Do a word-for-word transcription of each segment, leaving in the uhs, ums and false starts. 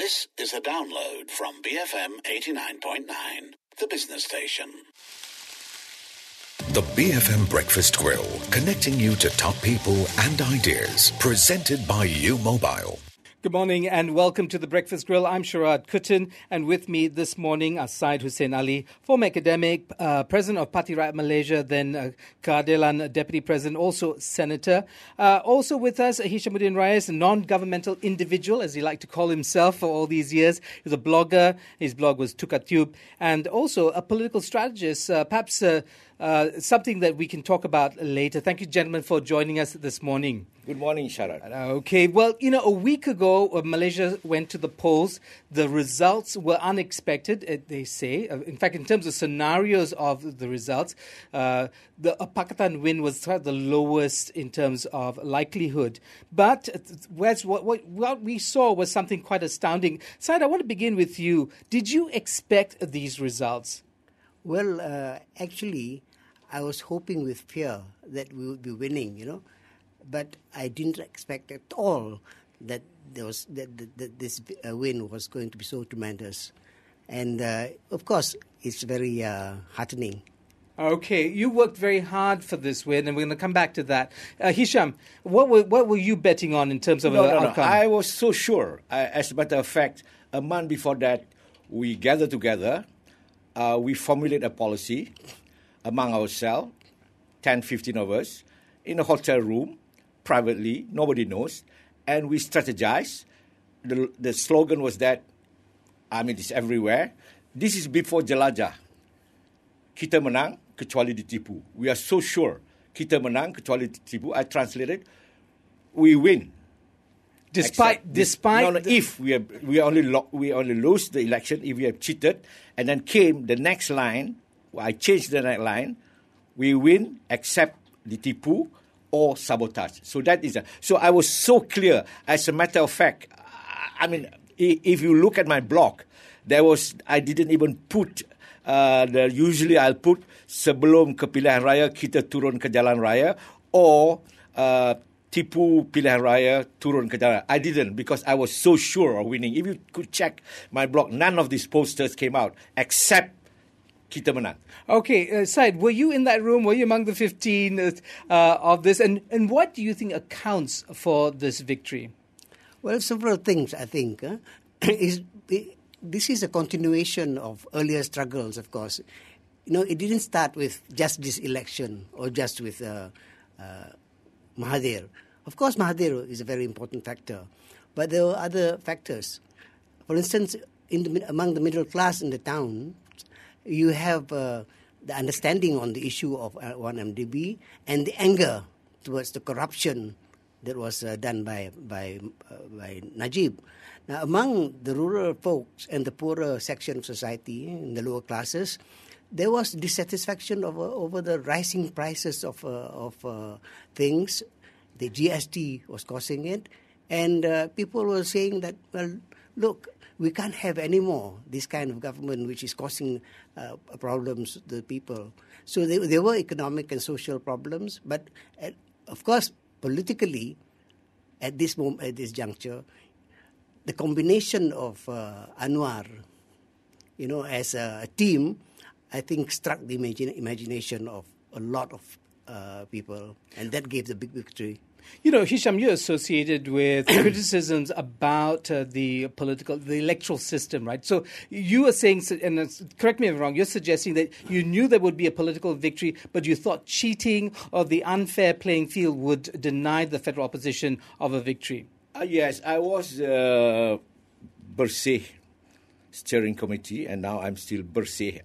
This is a download from B F M eighty-nine point nine, the business station. The B F M Breakfast Grill, connecting you to top people and ideas. Presented by U Mobile. Good morning and welcome to the Breakfast Grill. I'm Sharad Kuttan, and with me this morning are Syed Hussein Ali, former academic, uh, president of Parti Rakyat Malaysia, then uh, Keadilan deputy president, also senator. Uh, also with us, Hishamuddin Rais, a non-governmental individual, as he liked to call himself for all these years. He was a blogger. His blog was Tukatube, and also a political strategist, uh, perhaps uh, uh, something that we can talk about later. Thank you, gentlemen, for joining us this morning. Good morning, Sharad. Okay, well, you know, a week ago, uh, Malaysia went to the polls. The results were unexpected, uh, they say. Uh, in fact, in terms of scenarios of the results, uh, the uh, Pakatan win was the lowest in terms of likelihood. But uh, whereas what, what, what we saw was something quite astounding. Syed, I want to begin with you. Did you expect these results? Well, uh, actually, I was hoping with fear that we would be winning, you know. But I didn't expect at all that there was that, that, that this uh, win was going to be so tremendous, and uh, of course, it's very uh, heartening. Okay, you worked very hard for this win, and we're going to come back to that. Uh, Hisham, what were what were you betting on in terms of no, an no, outcome? No. I was so sure. I, as a matter of fact, a month before that, we gathered together. Uh, we formulated a policy among ourselves, ten, fifteen of us, in a hotel room. Privately, nobody knows, and we strategized. The, the slogan was that, I mean, it's everywhere. This is before Jelajah. Kita menang, kecuali ditipu. We are so sure. Kita menang, kecuali ditipu. I translated, we win. Despite, Except, despite, no, no, the... if we have, we only lo- we only lose the election if we have cheated, and then came the next line. I changed the next line. We win, except ditipu or sabotage. So that is a, so I was so clear. As a matter of fact, I mean, if you look at my blog, there was I didn't even put uh, the usually I'll put sebelum ke pilihan raya kita turun ke jalan raya or uh, tipu pilihan raya turun ke jalan. I didn't because I was so sure of winning. If you could check my blog, none of these posters came out except kita menang. Okay, uh, Syed, were you in that room? Were you among the fifteen uh, of this? And, and what do you think accounts for this victory? Well, several things, I think. Huh? is, this is a continuation of earlier struggles, of course. You know, it didn't start with just this election or just with uh, uh, Mahathir. Of course, Mahathir is a very important factor. But there were other factors. For instance, in the, among the middle class in the town, you have uh, the understanding on the issue of one M D B and the anger towards the corruption that was uh, done by by uh, by Najib. Now, among the rural folks and the poorer section of society, in the lower classes, there was dissatisfaction over, over the rising prices of uh, of uh, things. The G S T was causing it, and uh, people were saying that, well, look, we can't have any more this kind of government which is causing uh, problems to the people. So there, there were economic and social problems, but uh, of course, politically, at this moment, at this juncture, the combination of uh, Anwar, you know, as a, a team, I think struck the imagine, imagination of a lot of uh, people, and that gave the big victory. You know, Hisham, you're associated with criticisms about uh, the political, the electoral system, right? So you are saying, and correct me if I'm wrong, you're suggesting that you knew there would be a political victory, but you thought cheating or the unfair playing field would deny the federal opposition of a victory. Uh, yes, I was uh, Bersih steering committee, and now I'm still Bersih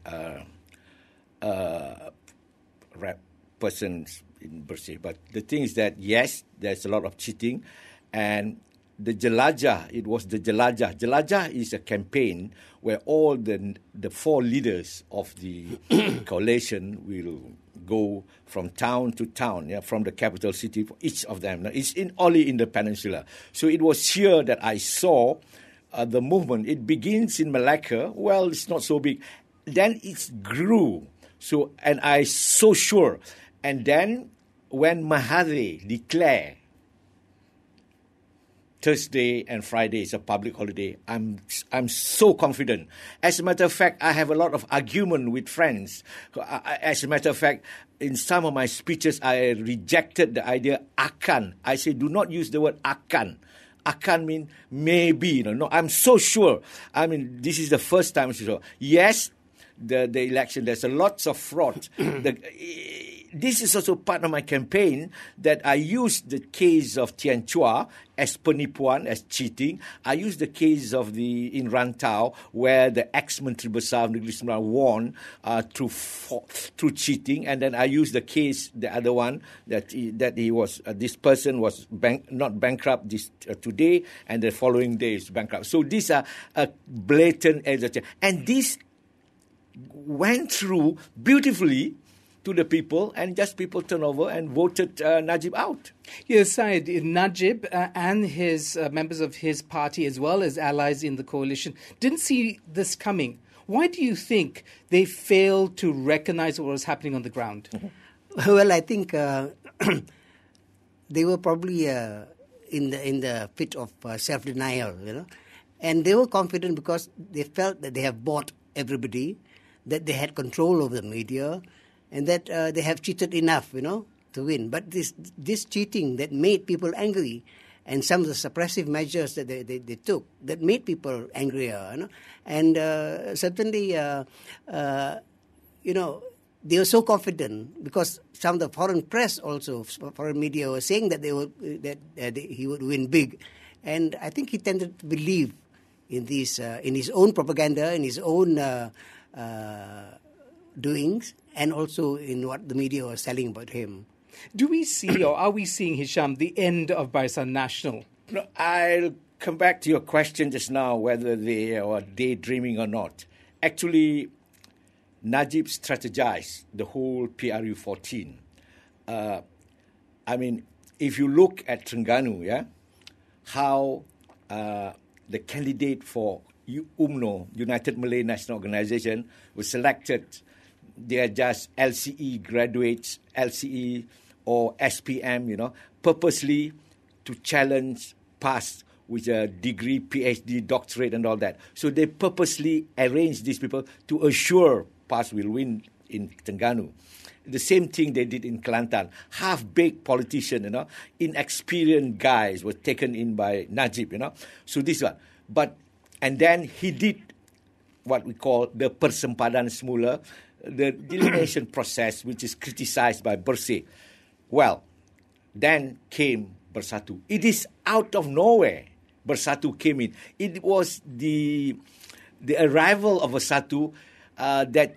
uh, uh, rep person in Bersih. But the thing is that, yes, there's a lot of cheating. And the Jelajah, it was the Jelajah. Jelajah is a campaign where all the the four leaders of the coalition will go from town to town, yeah, from the capital city, for each of them. Now, it's in, only in the peninsula. So it was here that I saw uh, the movement. It begins in Malacca. Well, it's not so big. Then it grew. So, and I so sure. And then when Mahathir declared Thursday and Friday is a public holiday. I'm I'm so confident. As a matter of fact, I have a lot of argument with friends. As a matter of fact, in some of my speeches, I rejected the idea akan. I say do not use the word akan. Akan mean maybe. You know, no, I'm so sure. I mean, this is the first time. So yes, the the election. There's a lots of fraud. the, This is also part of my campaign that I used the case of Tian Chua as penipuan, as cheating. I used the case of the in Rantau where the ex-Menteri Besar of Negeri Sembilan won uh, through through cheating, and then I used the case, the other one that he, that he was uh, this person was bank, not bankrupt this uh, today, and the following day is bankrupt. So these are a blatant exaggeration, and this went through beautifully to the people, and just people turned over and voted uh, Najib out. Yes, Syed, Najib uh, and his uh, members of his party, as well as allies in the coalition, didn't see this coming. Why do you think they failed to recognize what was happening on the ground? Mm-hmm. Well, I think uh, they were probably uh, in the in the fit of uh, self-denial, you know, and they were confident because they felt that they have bought everybody, that they had control over the media, and that uh, they have cheated enough, you know, to win. But this this cheating that made people angry, and some of the suppressive measures that they, they, they took, that made people angrier, you know. And uh, certainly, uh, uh, you know, they were so confident because some of the foreign press also, foreign media were saying that they were that uh, they, he would win big. And I think he tended to believe in these, uh, in his own propaganda, in his own uh, uh, doings, and also in what the media was telling about him. Do we see, or are we seeing, Hisham, the end of Barisan Nasional? No, I'll come back to your question just now, whether they are daydreaming or not. Actually, Najib strategized the whole P R U fourteen. Uh, I mean, if you look at Terengganu, yeah, how uh, the candidate for U M N O, United Malay National Organization, was selected. They are just L C E graduates, L C E or S P M, you know, purposely to challenge PAS with a degree, PhD, doctorate and all that. So they purposely arranged these people to assure PAS will win in Terengganu. The same thing they did in Kelantan. Half-baked politician, you know, inexperienced guys were taken in by Najib, you know. So this one. But, and then he did what we call the persempadan semula, the delineation process, which is criticized by Bersih. Well, then came Bersatu. It is out of nowhere Bersatu came in. It was the the arrival of Bersatu uh, that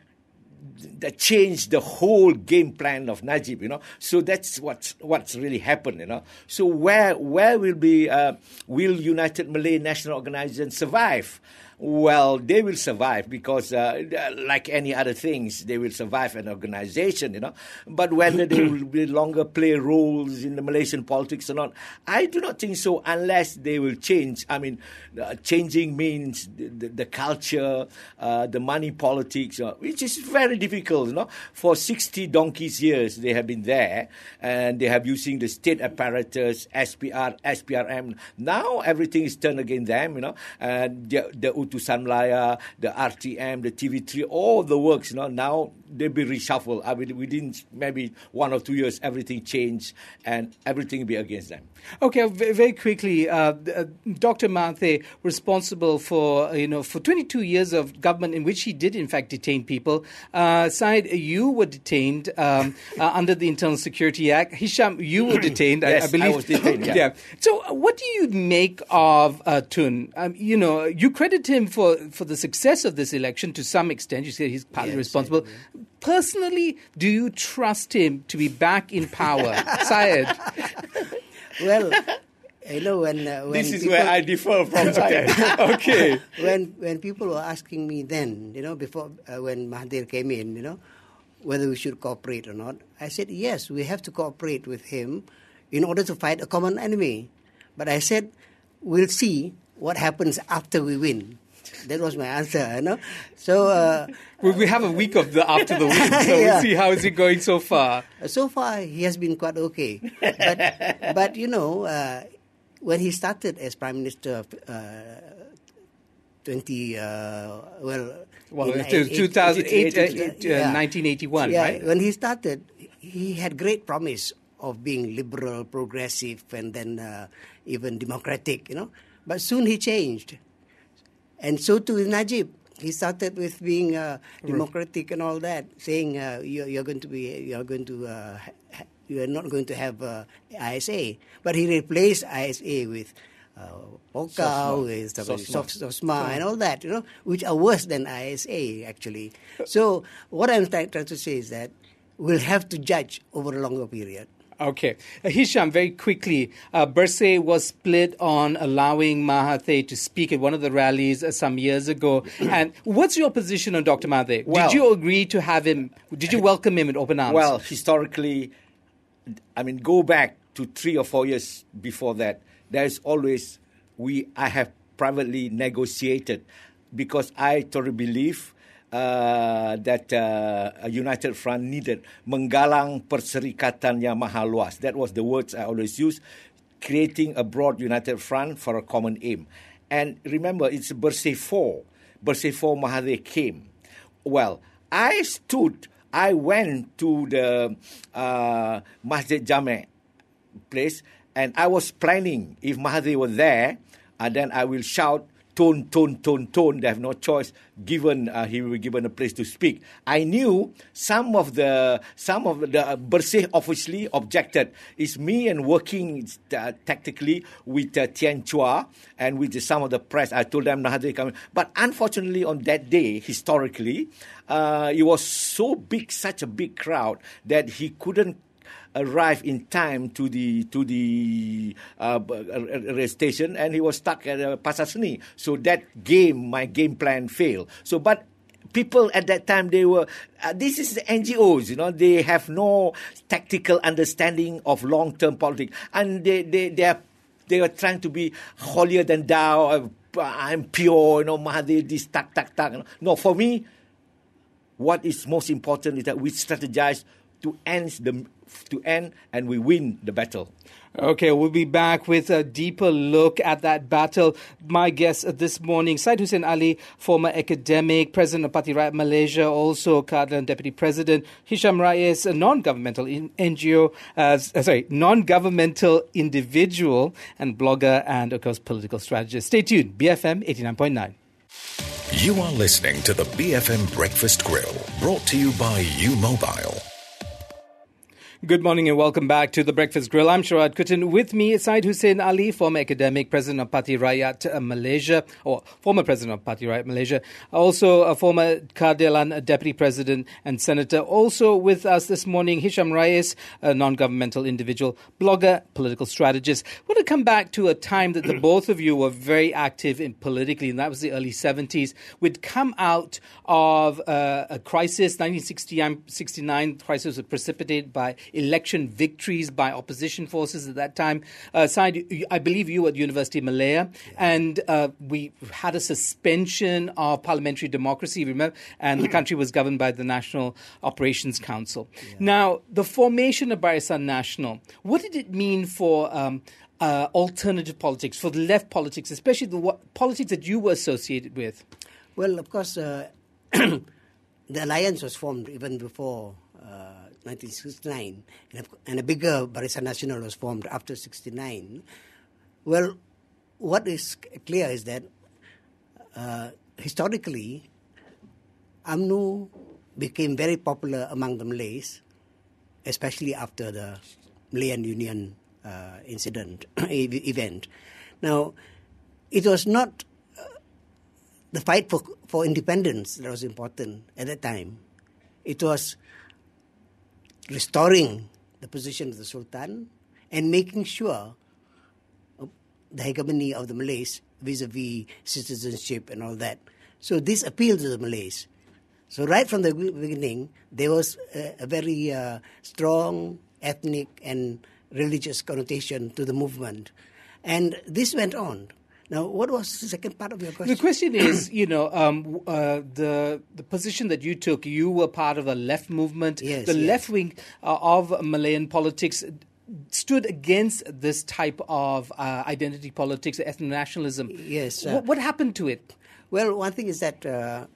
that changed the whole game plan of Najib, you know. So that's what's what's really happened, you know. So where where will be uh, will United Malay National Organization survive? Well, they will survive because, uh, like any other things, they will survive an organization, you know. But whether they will be longer play roles in the Malaysian politics or not, I do not think so unless they will change. I mean, uh, changing means the, the, the culture, uh, the money politics, uh, which is very difficult, you know. For sixty donkeys years, they have been there, and they have using the state apparatus, S P R, S P R M. Now everything is turned against them, you know, and the, the Utusan Melayu, the R T M, the T V three, all the works, you know, now they'll be reshuffled. I mean, within maybe one or two years, everything changed and everything will be against them. Okay, very quickly, uh, uh, Doctor Mahathir, responsible for, you know, for twenty-two years of government in which he did, in fact, detain people. Uh, Syed, you were detained um, uh, under the Internal Security Act. Hisham, you were detained, yes, I, I believe. I was detained, yeah. yeah. So uh, what do you make of uh, Tun? Um, you know, you credit him for, for the success of this election to some extent. You said he's partly yes, responsible. Yeah. Personally, do you trust him to be back in power? Syed? Well, you know, when... Uh, when this is people, where I differ from Syed. Okay. When when people were asking me then, you know, before, uh, when Mahathir came in, you know, whether we should cooperate or not, I said, yes, we have to cooperate with him in order to fight a common enemy. But I said, we'll see what happens after we win. That was my answer, you know. So uh, well, we have a week of the after the win, so yeah. We'll see how is it going so far. So far, he has been quite okay. But, but you know, uh, when he started as Prime Minister, uh, twenty uh, well, well, in two thousand eight, uh, yeah. nineteen eighty-one, yeah, right? When he started, he had great promise of being liberal, progressive, and then uh, even democratic, you know. But soon he changed, and so too with Najib. He started with being uh, democratic and all that, saying uh, you're, you're going to be, you're going to, uh, ha- you are not going to have uh, I S A. But he replaced I S A with uh, Polka, with SOSMA, and all that, you know, which are worse than I S A actually. So what I'm trying, trying to say is that we'll have to judge over a longer period. Okay. Uh, Hisham, very quickly, uh, Bersih was split on allowing Mahathir to speak at one of the rallies uh, some years ago. And what's your position on Doctor Mahathir? Well, did you agree to have him, did you welcome him with open arms? Well, historically, I mean, go back to three or four years before that, there's always, we, I have privately negotiated because I totally believe Uh, that uh, a united front needed menggalang perserikatan yang maha luas. That was the words I always use, creating a broad united front for a common aim. And remember, it's Bersih four. Bersih four Mahathir came. Well, I stood, I went to the uh, Masjid Jame place, and I was planning, if Mahathir were there, uh, then I will shout, tone, tone, tone, tone. They have no choice, given uh, he will be given a place to speak. I knew some of the some of the uh, Bersih obviously objected. It's me and working uh, tactically with uh, Tian Chua and with some of the press. I told them Mahathir coming. But unfortunately, on that day, historically, uh, it was so big, such a big crowd that he couldn't arrive in time to the to the uh, rail station, and he was stuck at uh, Pasar Seni. So that game, my game plan failed. So, but people at that time, they were, uh, this is the N G Os, you know, they have no tactical understanding of long-term politics, and they they they are they are trying to be holier than thou. Uh, I'm pure, you know, Mahathir, this tak tak tak. No, for me, what is most important is that we strategize to end the to end and we win the battle. Okay, we'll be back with a deeper look at that battle. My guest this morning, Syed Hussein Ali, former academic, president of Parti Rakyat Malaysia, also Keadilan Deputy President, Hisham Rais, a non-governmental N G O, uh, sorry, non-governmental individual and blogger and, of course, political strategist. Stay tuned, B F M eighty-nine point nine. You are listening to the B F M Breakfast Grill, brought to you by U Mobile. Good morning and welcome back to the Breakfast Grill. I'm Sharad Kuttan. With me, Syed Hussein Ali, former academic, president of Parti Rakyat Malaysia, or former president of Parti Rakyat Malaysia, also a former Keadilan deputy president and senator. Also with us this morning, Hisham Rais, a non-governmental individual, blogger, political strategist. I want to come back to a time that the both of you were very active in politically, and that was the early seventies. We'd come out of uh, a crisis, nineteen sixty-nine crisis was precipitated by election victories by opposition forces at that time. Uh, Syed, I believe you were at University of Malaya, yeah. and uh, we had a suspension of parliamentary democracy, remember, and the country was governed by the National Operations Council. Yeah. Now, the formation of Barisan Nasional, what did it mean for um, uh, alternative politics, for the left politics, especially the what, politics that you were associated with? Well, of course, uh, the alliance was formed even before uh, nineteen sixty-nine, and a bigger Barisan Nasional was formed after sixty-nine. Well, what is clear is that uh, historically, U M N O became very popular among the Malays, especially after the Malayan Union uh, incident, event. Now, it was not uh, the fight for, for independence that was important at that time. It was restoring the position of the Sultan and making sure the hegemony of the Malays vis-a-vis citizenship and all that. So this appealed to the Malays. So right from the beginning, there was a, a very uh, strong ethnic and religious connotation to the movement. And this went on. Now, what was the second part of your question? The question is, you know, um, uh, the the position that you took, you were part of a left movement. Yes, the yes. left wing uh, of Malayan politics stood against this type of uh, identity politics, ethno-nationalism. Yes. Uh, what, what happened to it? Well, one thing is that uh,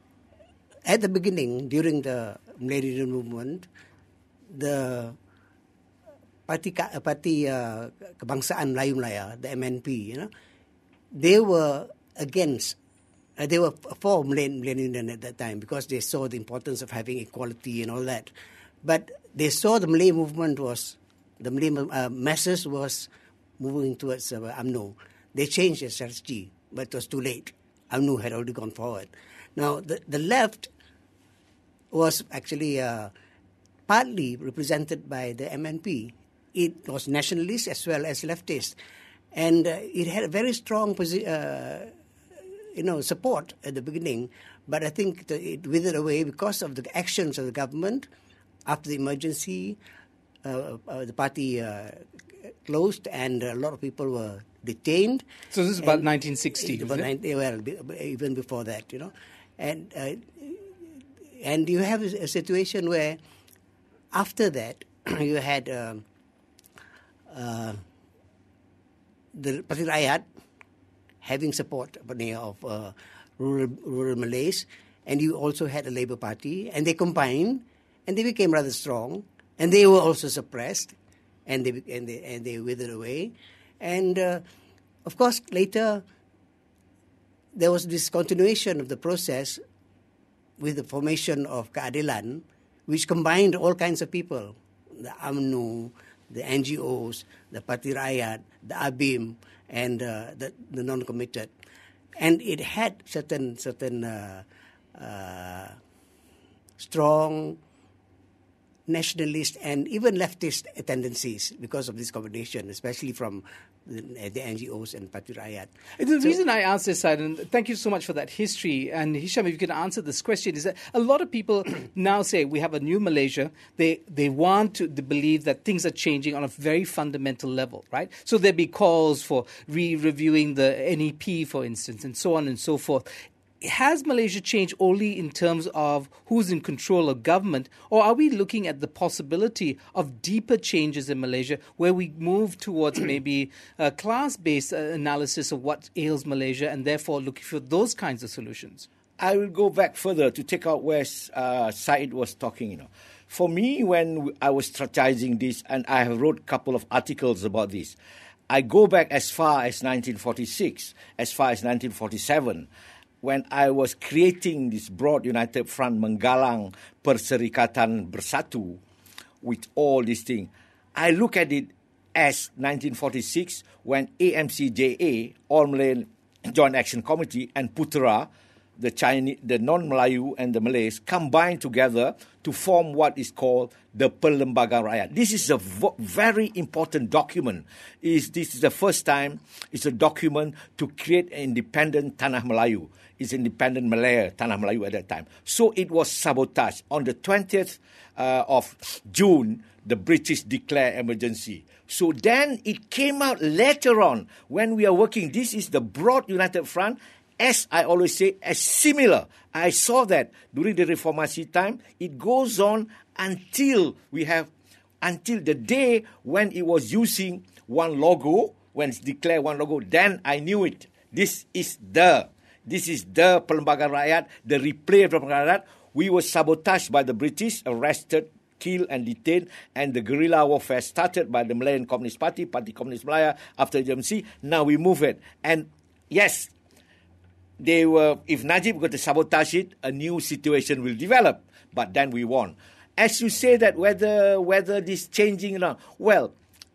at the beginning, during the Melayu movement, the Parti, Parti uh, Kebangsaan Melayu Malaya, the M N P, you know, they were against, uh, they were for Melayu at that time because they saw the importance of having equality and all that. But they saw the Malay movement was, the Malay uh, masses was moving towards uh, U M N O. They changed their strategy, but it was too late. U M N O had already gone forward. Now, the, the left was actually uh, partly represented by the M N P. It was nationalist as well as leftist. And uh, it had a very strong posi- uh, you know, support at the beginning, but I think the, it withered away because of the actions of the government. After the emergency, uh, uh, the party uh, closed and a lot of people were detained. So this is about nineteen sixty, About ninety, well, even before that, you know. And, uh, and you have a situation where after that, you had um, uh, the Parti Rakyat having support of uh, rural, rural Malays, and you also had a Labour Party, and they combined, and they became rather strong, and they were also suppressed, and they and they, and they withered away. And, uh, of course, later there was this continuation of the process with the formation of Keadilan, which combined all kinds of people, the U M N O, the N G Os, the Parti Rakyat, the A B I M, and uh, the, the non-committed. And it had certain, certain uh, uh, strong nationalist and even leftist tendencies because of this combination, especially from the, the N G Os and Parti Rakyat. The So- reason I asked this, Said, and thank you so much for that history, and Hisham, if you can answer this question, is that a lot of people now say we have a new Malaysia. They they want to they believe that things are changing on a very fundamental level, right? So there'd be calls for re-reviewing the N E P, for instance, and so on and so forth. Has Malaysia changed only in terms of who's in control of government, or are we looking at the possibility of deeper changes in Malaysia where we move towards maybe a class-based uh, analysis of what ails Malaysia and therefore looking for those kinds of solutions? I will go back further to take out where uh, Said was talking. You know, for me, when I was strategizing this, and I have wrote a couple of articles about this, I go back as far as nineteen forty-six, as far as nineteen forty-seven. When I was creating this broad united front menggalang Perserikatan Bersatu with all these things, I look at it as nineteen forty-six when A M C J A, All Malay Joint Action Committee, and Putera, the Chinese, the non-Melayu and the Malays, combined together to form what is called the Perlembagaan Rakyat. This is a v- very important document. Is This is the first time it's a document to create an independent Tanah Melayu. It's independent Malaya, Tanah Melayu at that time. So it was sabotaged. On the twentieth uh, of June, the British declared emergency. So then it came out later on when we are working. This is the broad united front. As I always say, as similar. I saw that during the Reformasi time. It goes on until we have, until the day when it was using one logo, when it's declared one logo, then I knew it. This is the, this is the Perlembagaan Rakyat, the replay of Perlembagaan Rakyat. We were sabotaged by the British, arrested, killed and detained, and the guerrilla warfare started by the Malayan Communist Party, Parti Komunis Malaya, after the J M C. Now we move it. And yes, they were, if Najib got to sabotage it, a new situation will develop. But then we won. As you say that whether whether this changing around, well,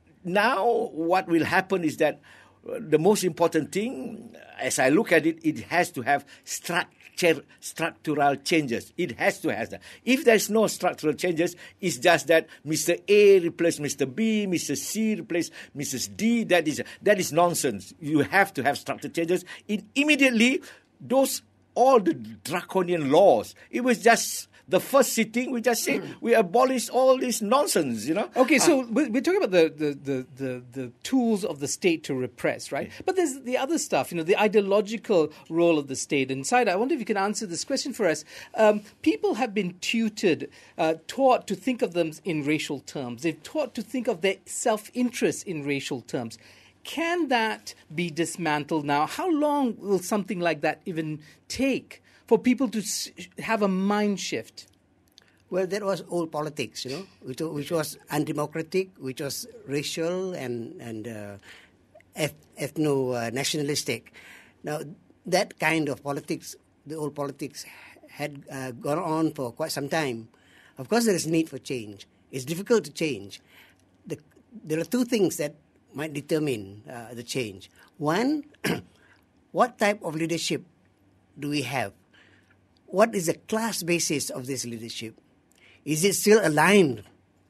now what will happen is that the most important thing, as I look at it, it has to have structure, structural changes. It has to have that. If there's no structural changes, it's just that Mister A replaced Mister B, Mister C replaced Missus D. That is that is nonsense. You have to have structural changes. It immediately, those all the draconian laws, it was just The first sitting, we just say we abolish all this nonsense, you know. Okay, so Uh, we're we're talking about the, the, the, the, the tools of the state to repress, right? But there's the other stuff, you know, the ideological role of the state. Inside, I wonder if you can answer this question for us. Um, people have been tutored, uh, taught to think of them in racial terms. They've taught to think of their self-interest in racial terms. Can that be dismantled now? How long will something like that even take for people to s- have a mind shift? Well, that was old politics, you know, which, which was undemocratic, which was racial and and uh, eth- ethno-nationalistic. Now, that kind of politics, the old politics, had uh, gone on for quite some time. Of course, there is need for change. It's difficult to change. The, there are two things that might determine uh, the change. One, what type of leadership do we have? What is the class basis of this leadership? Is it still aligned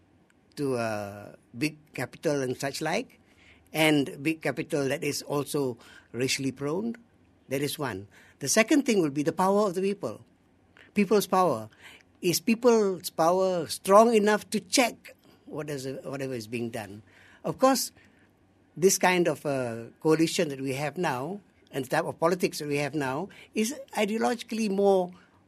to uh, big capital and such like, and big capital that is also racially prone? That is one. The second thing will be the power of the people. People's power. Is people's power strong enough to check what is, whatever is being done? Of course, this kind of uh, coalition that we have now and the type of politics that we have now is ideologically more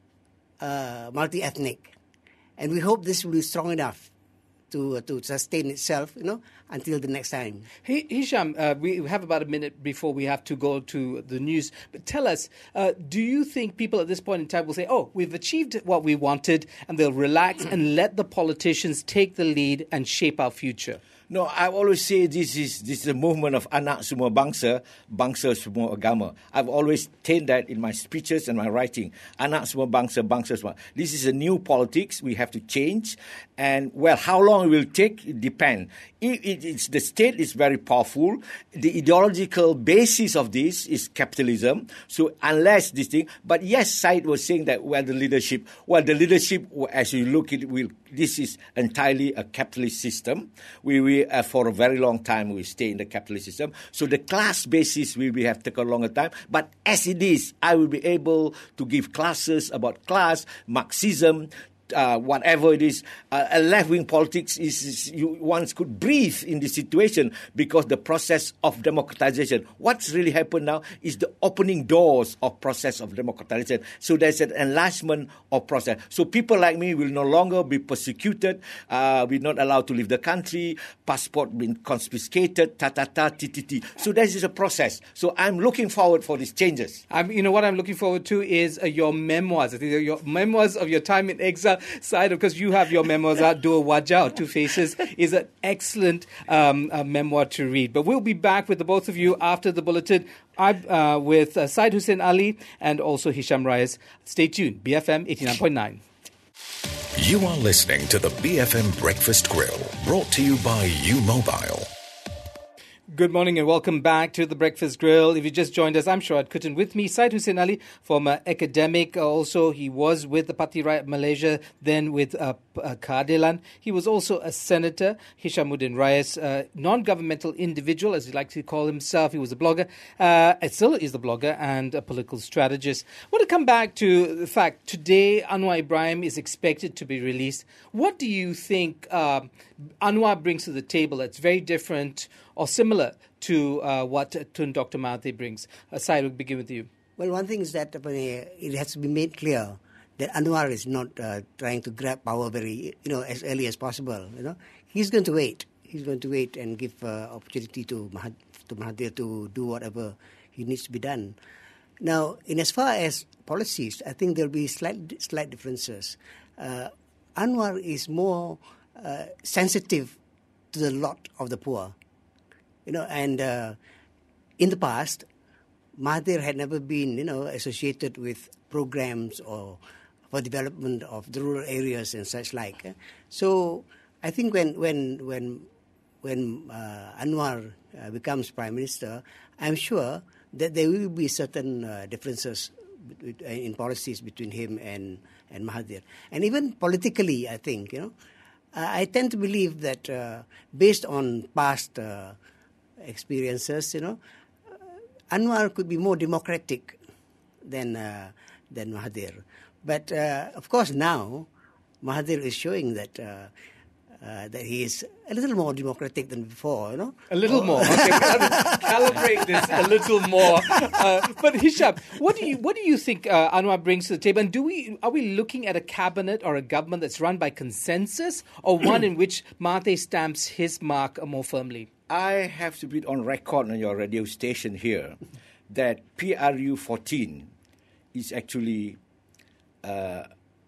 uh, multi-ethnic. And we hope this will be strong enough to uh, to sustain itself, you know, until the next time. Hey, Hisham, uh, we have about a minute before we have to go to the news. But tell us, uh, do you think people at this point in time will say, oh, we've achieved what we wanted, and they'll relax and let the politicians take the lead and shape our future? No, I always say this is this is a movement of anak semua bangsa, bangsa semua agama. I've always taken that in my speeches and my writing. Anak semua bangsa, bangsa semua. This is a new politics. We have to change. And, well, how long it will take, it depends. If it, it's, the state is very powerful. The ideological basis of this is capitalism. So unless this thing, but yes, Syed was saying that, well, the leadership, well, the leadership, as you look at it, will, this is entirely a capitalist system. We, we uh, for a very long time, we stay in the capitalist system. So the class basis will be, have taken a longer time. But as it is, I will be able to give classes about class, Marxism, Uh, whatever it is, uh, a left-wing politics is, is you once could breathe in this situation because the process of democratization. What's really happened now is the opening doors of process of democratization. So there's an enlargement of process. So people like me will no longer be persecuted. Uh, we're not allowed to leave the country. Passport being confiscated. Ta ta ta ti ti ti. So this is a process. So I'm looking forward for these changes. I'm, you know what I'm looking forward to is uh, your memoirs. I think your memoirs of your time in exile. Side, because you have your memoirs out, Dua Wajah, Two Faces, is an excellent um, uh, memoir to read. But we'll be back with the both of you after the bulletin. I'm uh, with uh, Syed Hussein Ali and also Hisham Reyes. Stay tuned, B F M eighty-nine point nine. You are listening to the B F M Breakfast Grill, brought to you by U Mobile. Good morning and welcome back to the Breakfast Grill. If you just joined us, I'm Sharad Kuttan. With me, Syed Hussein Ali, former academic. Uh, also, he was with the Parti Rakyat Malaysia, then with uh, uh, Keadilan. He was also a senator. Hishamuddin Reyes, uh, non-governmental individual, as he likes to call himself. He was a blogger, uh, still is the blogger, and a political strategist. I want to come back to the fact today Anwar Ibrahim is expected to be released. What do you think uh, Anwar brings to the table that's very different or similar to uh, what Tun Doctor Mahathir brings? Uh, Syed, we'll begin with you. Well, one thing is that uh, it has to be made clear that Anwar is not uh, trying to grab power very, you know, as early as possible. You know, he's going to wait. He's going to wait and give uh, opportunity to Mahad- to Mahathir to do whatever he needs to be done. Now, in as far as policies, I think there'll be slight slight differences. Uh, Anwar is more uh, sensitive to the lot of the poor. You know, and uh, in the past, Mahathir had never been, you know, associated with programs or for development of the rural areas and such like. So I think when when when when uh, Anwar uh, becomes Prime Minister, I'm sure that there will be certain uh, differences in policies between him and, and Mahathir. And even politically, I think, you know, uh, I tend to believe that uh, based on past uh, experiences, you know, uh, Anwar could be more democratic than uh, than Mahathir. But uh, of course now Mahathir is showing that uh, uh, that he is a little more democratic than before, you know. A little more. Okay, calibrate this a little more. Uh, but Hisham, what do you what do you think uh, Anwar brings to the table? And do we are we looking at a cabinet or a government that's run by consensus, or one in which Mahathir stamps his mark more firmly? I have to be on record on your radio station here that P R U fourteen is actually uh,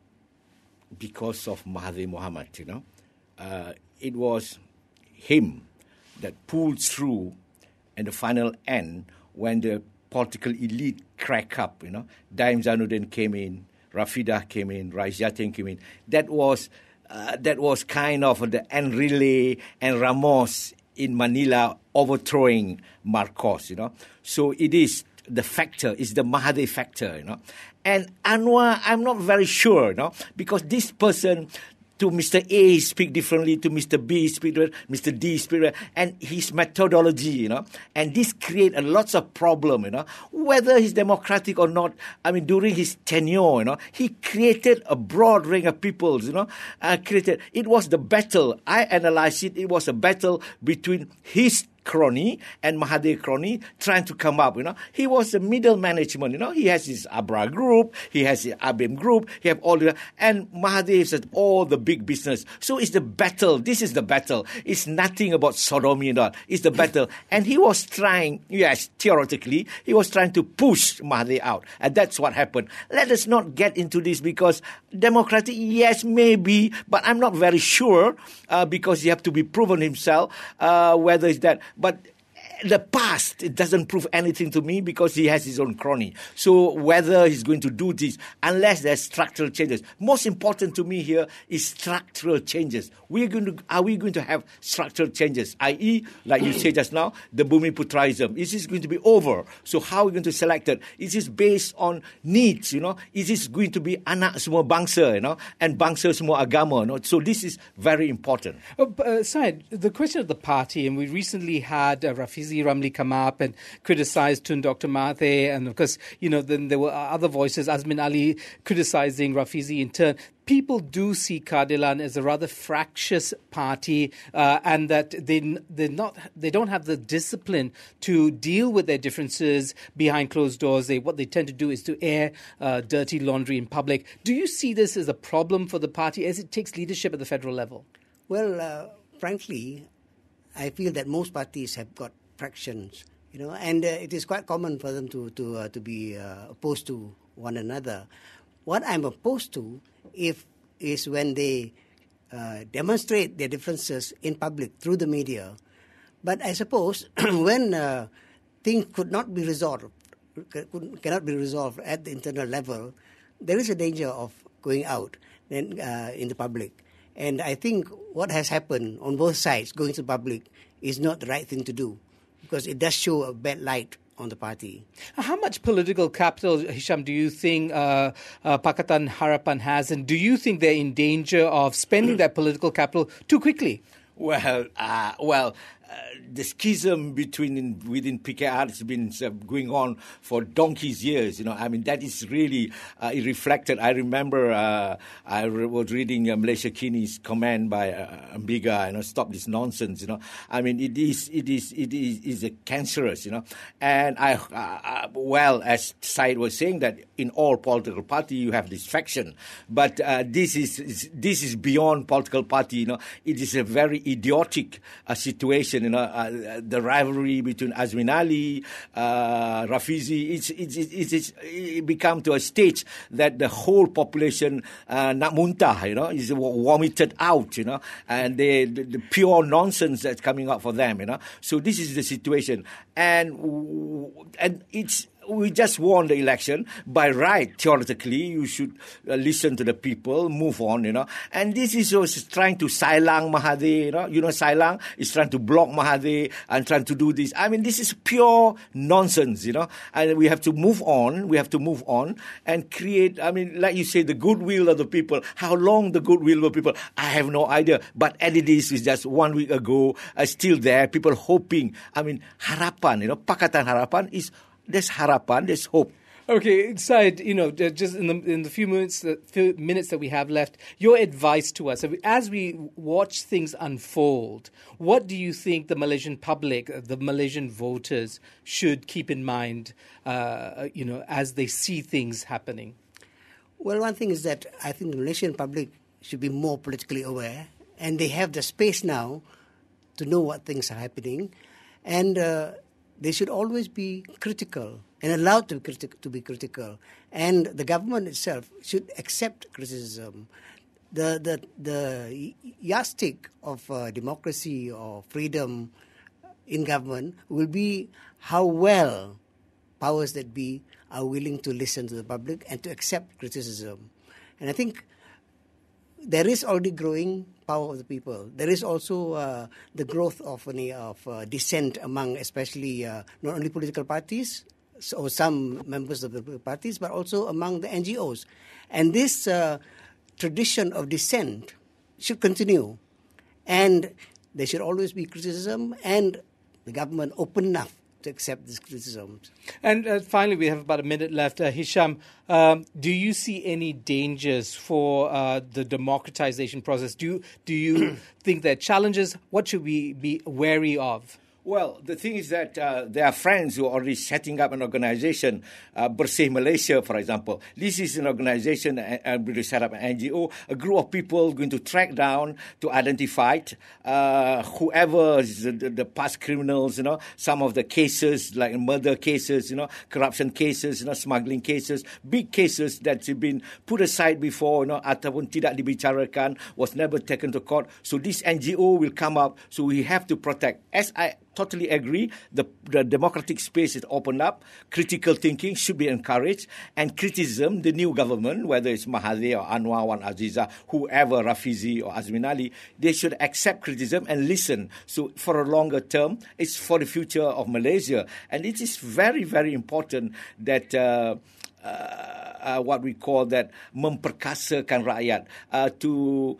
because of Mahathir Mohamad, you know. Uh, it was him that pulled through in the final end when the political elite cracked up, you know. Daim Zainuddin came in, Rafidah came in, Rais Yatin came in. That was, uh, that was kind of the Enrile and Ramos in Manila overthrowing Marcos, you know. So it is the factor, is the Mahathir factor, you know. And Anwar, I'm not very sure, you know, because this person, to Mister A speak differently, to Mister B speak differently, Mister D speak differently, and his methodology, you know, and this create a lots of problem, you know, whether he's democratic or not. I mean, during his tenure, you know, he created a broad range of peoples, you know, uh, created, it was the battle, I analyze it, it was a battle between his crony and Mahathir crony trying to come up, you know. He was the middle management, you know. He has his Abra group, he has his Abim group, he have all the, and Mahathir is all the big business. So it's the battle. This is the battle. It's nothing about sodomy and all. It's the battle. And he was trying, yes, theoretically, he was trying to push Mahathir out. And that's what happened. Let us not get into this because democratic, yes, maybe, but I'm not very sure uh, because he have to be proven himself uh, whether it's that. But the past, it doesn't prove anything to me because he has his own crony. So whether he's going to do this, unless there's structural changes. Most important to me here is structural changes. We're going to, are we going to have structural changes? that is, like you said just now, the Bumiputraism. Is this going to be over? So how are we going to select it? Is this based on needs, you know? Is this going to be anak semua bangsa, you know? And bangsa semua agama, you know? So this is very important. Oh, uh, Syed, the question of the party, and we recently had uh, Rafizi Ramli come up and criticized Tun Doctor Mahathir, and of course, you know, then there were other voices, Azmin Ali criticizing Rafizi in turn. People do see Keadilan as a rather fractious party, uh, and that they they not they don't have the discipline to deal with their differences behind closed doors. They what they tend to do is to air uh, dirty laundry in public. Do you see this as a problem for the party as it takes leadership at the federal level? Well, uh, frankly, I feel that most parties have got fractions, you know, and uh, it is quite common for them to to uh, to be uh, opposed to one another. What I'm opposed to if is when they uh, demonstrate their differences in public through the media. But I suppose when uh, things could not be resolved, could, cannot be resolved at the internal level, there is a danger of going out then uh, in the public. And I think what has happened on both sides, going to the public, is not the right thing to do, because it does show a bad light on the party. How much political capital, Hisham, do you think uh, uh, Pakatan Harapan has, and do you think they're in danger of spending that political capital too quickly? Well, uh, well, uh, the schism between within P K R has been uh, going on for donkey's years. You know, I mean that is really uh, reflected. I remember uh, I re- was reading uh, Malaysia Kini's comment by uh, Ambiga. You know, stop this nonsense. You know, I mean it is it is it is is a cancerous. You know, and I uh, uh, well as Syed was saying that in all political party you have this faction, but uh, this is, is this is beyond political party. You know, it is a very idiotic uh, situation. You know, uh, the rivalry between Azmin Ali, uh, Rafizi, it's, it's, it's, it's, it become to a stage that the whole population uh, nak muntah, you know, is vomited out, you know, and they, the, the pure nonsense that's coming out for them, you know. So this is the situation, and and it's. We just won the election. By right, theoretically, you should uh, listen to the people, move on, you know. And this is also trying to silang Mahathir, you know. You know, silang is trying to block Mahathir and trying to do this. I mean, this is pure nonsense, you know. And we have to move on. We have to move on and create, I mean, like you say, the goodwill of the people. How long the goodwill of the people? I have no idea. But as it is, is just one week ago, uh, still there, people hoping. I mean, harapan, you know, Pakatan Harapan is there's harapan, there's hope. Okay, Syed, you know, just in the in the few minutes the few minutes that we have left, your advice to us as we watch things unfold. What do you think the Malaysian public, the Malaysian voters, should keep in mind, uh, you know, as they see things happening? Well, one thing is that I think the Malaysian public should be more politically aware, and they have the space now to know what things are happening, and uh, they should always be critical and allowed to, criti- to be critical. And the government itself should accept criticism. The the the yardstick of uh, democracy or freedom in government will be how well powers that be are willing to listen to the public and to accept criticism. And I think there is already growing power of the people. There is also uh, the growth of, of uh, dissent among especially uh, not only political parties or some members of the political parties, but also among the N G Os. And this uh, tradition of dissent should continue. And there should always be criticism, and the government open enough to accept these criticisms. And uh, finally, we have about a minute left. Uh, Hisham, um, do you see any dangers for uh, the democratization process? Do, do you think there are challenges? What should we be wary of? Well, the thing is that uh, there are friends who are already setting up an organization, uh, Bersih Malaysia, for example. This is an organization uh, uh, set up an N G O, a group of people going to track down, to identify uh, whoever is the, the, the past criminals, you know, some of the cases like murder cases, you know, corruption cases, you know, smuggling cases, big cases that have been put aside before, you know, ataupun tidak dibicarakan, was never taken to court. So this N G O will come up. So we have to protect. As I totally agree. The, the democratic space is opened up. Critical thinking should be encouraged. And criticism, the new government, whether it's Mahathir or Anwar, Wan Azizah, whoever, Rafizi or Azmin Ali, they should accept criticism and listen. So for a longer term, it's for the future of Malaysia. And it is very, very important that uh, uh, uh, what we call that memperkasakan rakyat, uh, to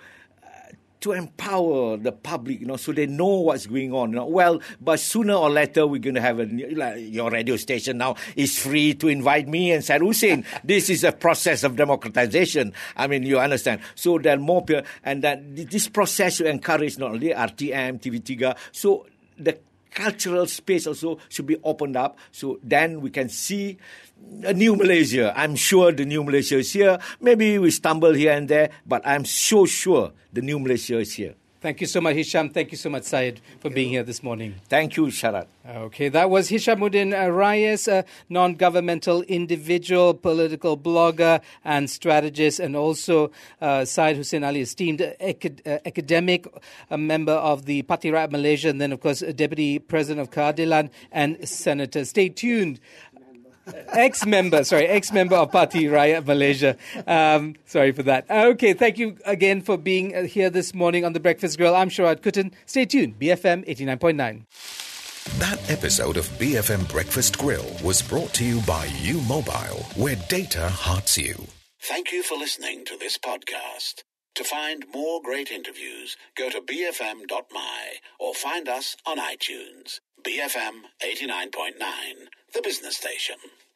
to empower the public, you know, so they know what's going on. You know? Well, but sooner or later, we're going to have a, like, your radio station now is free to invite me and Syed Hussein. This is a process of democratization. I mean, you understand. So there are more people, and that this process should encourage not only R T M, T V three, so the cultural space also should be opened up. So then we can see a new Malaysia. I'm sure the new Malaysia is here. Maybe we stumble here and there, but I'm so sure the new Malaysia is here. Thank you so much, Hisham. Thank you so much, Syed, for being here this morning. Thank you, Sharat. Okay, that was Hishamuddin Rayes, a non-governmental individual, political blogger and strategist, and also uh, Syed Hussein Ali, esteemed acad- uh, academic, a member of the Parti Rakyat Malaysia, and then, of course, Deputy President of Keadilan and Senator. Stay tuned. Ex-member, sorry, ex-member of Parti Rakyat Malaysia. Um, sorry for that. Okay, thank you again for being here this morning on The Breakfast Grill. I'm Sharad Kuttan. Stay tuned, B F M eighty-nine point nine. That episode of B F M Breakfast Grill was brought to you by U Mobile, where data hearts you. Thank you for listening to this podcast. To find more great interviews, go to b f m dot m y or find us on iTunes. B F M eighty-nine point nine, the business station.